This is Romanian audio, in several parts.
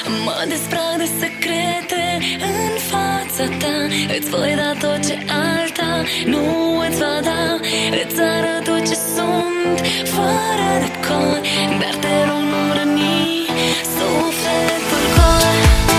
Mă desprac de secrete în fața ta. Îți voi da tot ce alta nu îți va da. Îți arăt tot ce sunt, fără decor. Dar te rog, nu răni sufletul gol.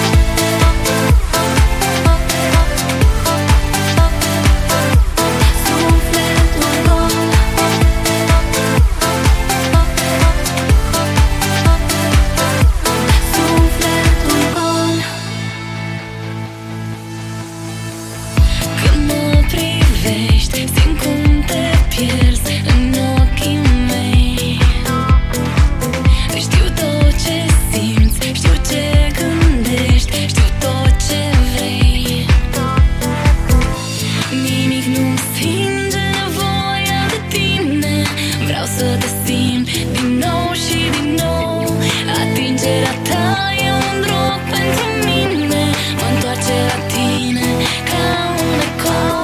Simt cum te pierzi în ochii mei. Știu tot ce simți, știu ce gândești, știu tot ce vrei. Nimic nu-mi stinge nevoia de tine. Vreau să te simt din nou și din nou. Atingerea ta e un drog pentru mine. Mă întoarce la tine ca un ecou.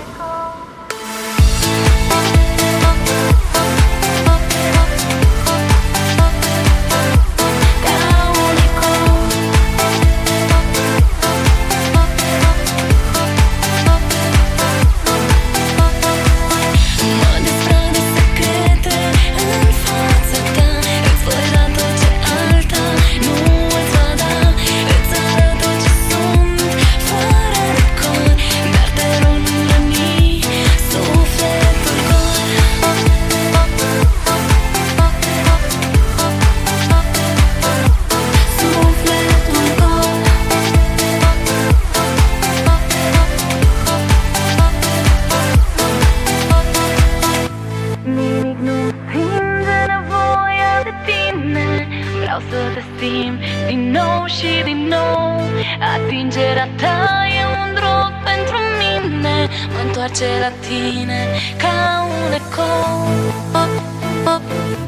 Vreau să te simt din nou și din nou. Atingerea ta e un drog pentru mine. Mă întoarce la tine ca un ecou.